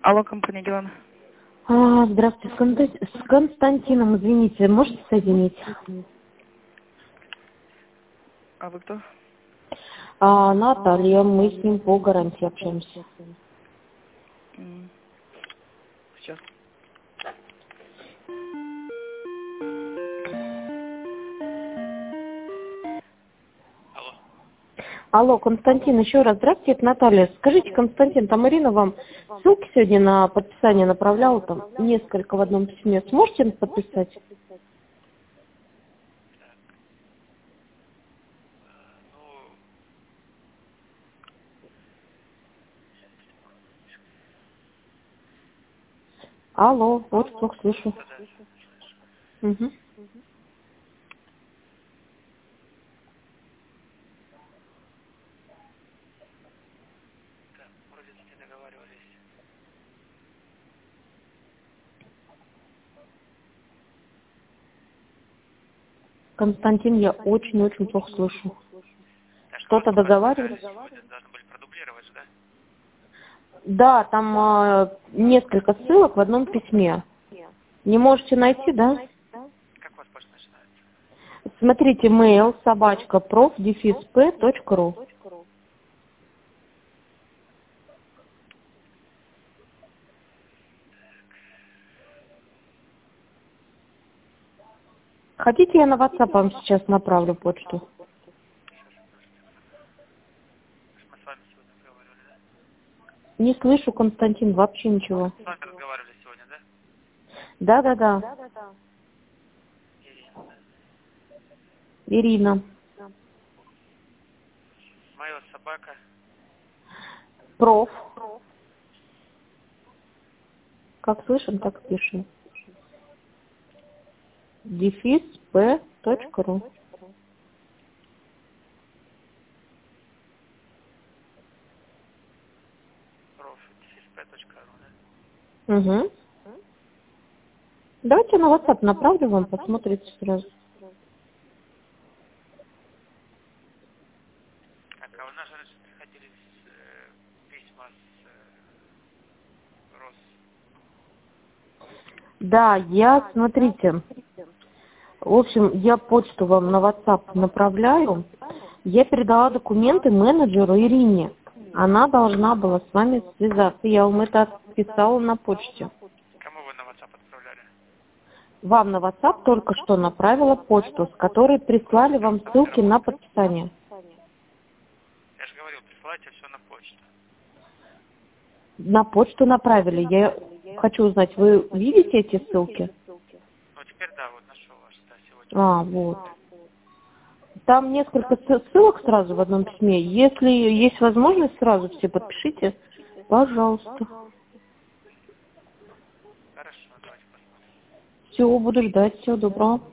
Алло, компания Гелан. Здравствуйте, с Константином, извините, можете соединить? А вы кто? Наталья, мы с ним по гарантии общаемся. Сейчас. Алло, Константин, еще раз здравствуйте, это Наталья. Скажите, Константин, там Ирина вам ссылки сегодня на подписание направляла, там несколько в одном письме. Сможете подписать? Алло, вот плохо слышу. Угу. Константин, я очень-очень плохо слышу. Что-то договаривались? Да, там несколько ссылок в одном письме. Не можете найти, да? Смотрите, mail prof-p.ru. Хотите, я на WhatsApp вам сейчас направлю почту? Не слышу, Константин, вообще ничего. С вами разговаривали сегодня, да? Да. Ирина. Моя собака. Проф. Как слышим, так пишем. P.ru. prof.p.ru, да? Угу. Давайте на WhatsApp направлю вам, посмотрите сразу. Так, а у нас же раньше приходили письма с РОС. Да, смотрите. В общем, я почту вам на WhatsApp направляю. Я передала документы менеджеру Ирине. Она должна была с вами связаться. Я вам это отписала на почте. Кому вы на WhatsApp отправляли? Вам на WhatsApp только что направила почту, с которой прислали вам ссылки на подписание. Я же говорил, присылайте все на почту. На почту направили. Я хочу узнать, вы видите эти ссылки? Ну, теперь да, вот нашел ваш, да, сегодня. Вот. Там несколько ссылок сразу в одном письме. Если есть возможность, сразу все подпишите. Пожалуйста. Хорошо, давайте посмотрим. Все, буду ждать. Всего доброго.